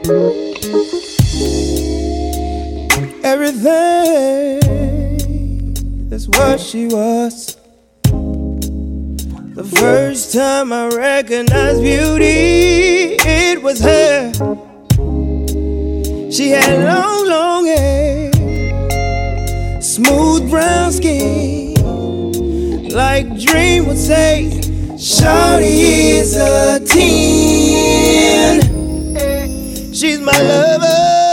Everything, that's what she was. The first time I recognized beauty, it was her. She had long, long hair, smooth brown skin. Like Dream would say, shawty is a 10. She's my lover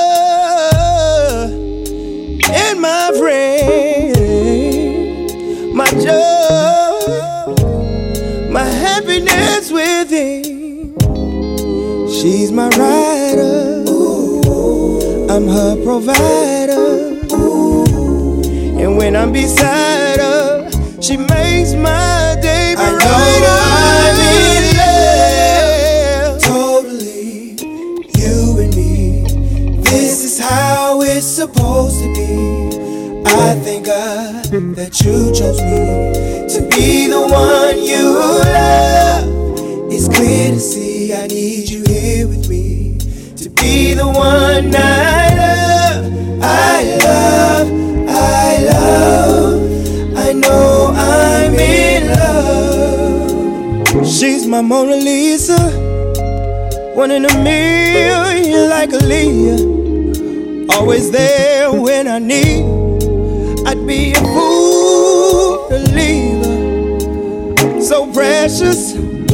and my friend, my joy, my happiness within. She's my rider, I'm her provider, and when I'm beside her, she makes my day brighter. I'm in love, totally, you and me. This is how it's supposed to be. I thank God that you chose me to be the one you love. It's clear to see I need you here with me to be the one I love. I love, I love. I know I'm in love. She's my Mona Lisa, one in a million like Aaliyah. Always there when I need. I'd be a fool to leave her. So precious,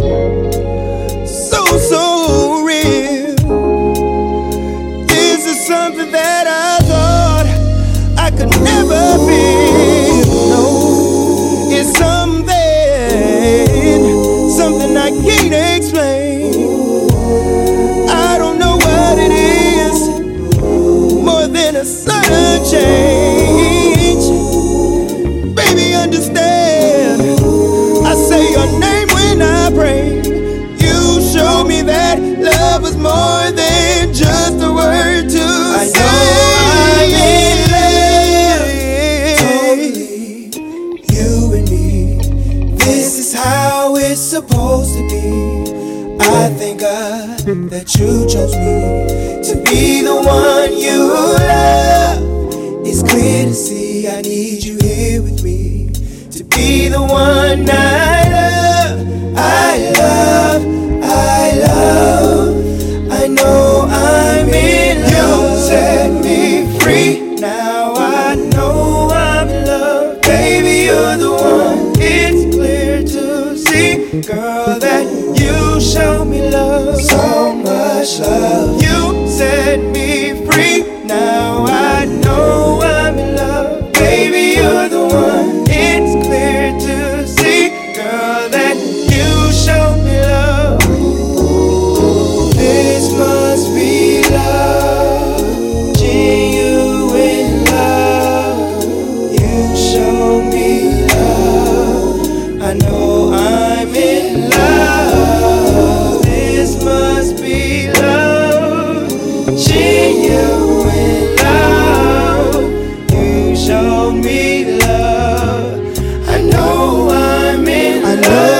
so real. This is something that I thought I could never be. No, it's something I can't explain. I don't know what it is, more than a sudden change. Baby, understand, I say your name when I pray. You show me that love is more than just a word to say. I know I'm in love, totally, you and me. This is how it's supposed to be. I thank God that you chose me to be the one you love. It's clear to see I need you here with me to be the one I love. I love, I love. I know I'm in love. You set me free. Now I know I'm in love. Baby, you're the one. It's clear to see, girl, that you show me love, so much love. You set me free. Now I know I'm in love. Baby, you're the one. It's clear to see, girl, that you show me love. This must be love, genuine love. You show me love. I know I'm in love. This must be love, genuine love. You show me love. I know I'm in love.